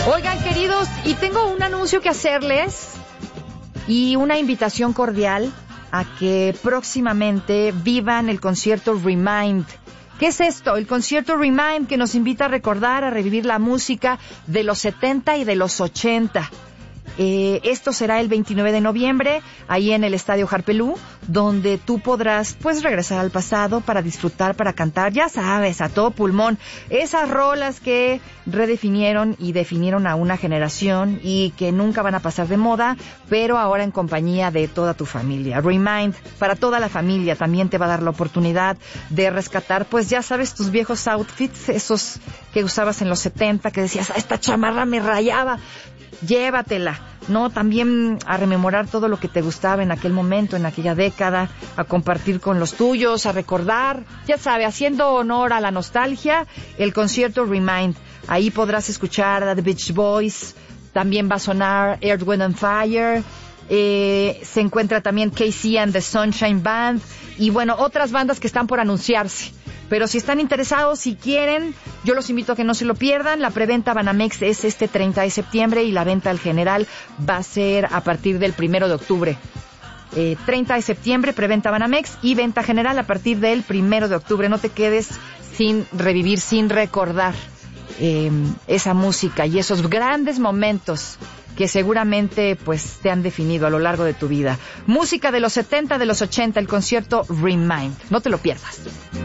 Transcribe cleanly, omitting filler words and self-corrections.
Oigan, queridos, y tengo un anuncio que hacerles y una invitación cordial a que próximamente vivan el concierto Remind. ¿Qué es esto? El concierto Remind, que nos invita a recordar, a revivir la música de los 70 y de los 80. Esto será el 29 de noviembre, ahí en el Estadio Harpelú, donde tú podrás, pues, regresar al pasado para disfrutar, para cantar, ya sabes, a todo pulmón, esas rolas que redefinieron y definieron a una generación y que nunca van a pasar de moda, pero ahora en compañía de toda tu familia. Remind, para toda la familia, también te va a dar la oportunidad de rescatar, pues, ya sabes, tus viejos outfits, esos que usabas en los 70, que decías, esta chamarra me rayaba. Llévatela, ¿no? También a rememorar todo lo que te gustaba en aquel momento, en aquella década, a compartir con los tuyos, a recordar, ya sabe, haciendo honor a la nostalgia, el concierto Remind. Ahí podrás escuchar a The Beach Boys, también va a sonar Earth, Wind and Fire, se encuentra también KC and the Sunshine Band, y bueno, otras bandas que están por anunciarse. Pero si están interesados, si quieren, yo los invito a que no se lo pierdan. La preventa Banamex es este 30 de septiembre y la venta al general va a ser a partir del 1 de octubre. 30 de septiembre, preventa Banamex, y venta general a partir del 1 de octubre. No te quedes sin revivir, sin recordar esa música y esos grandes momentos que seguramente, pues, te han definido a lo largo de tu vida. Música de los 70, de los 80, el concierto Remind. No te lo pierdas.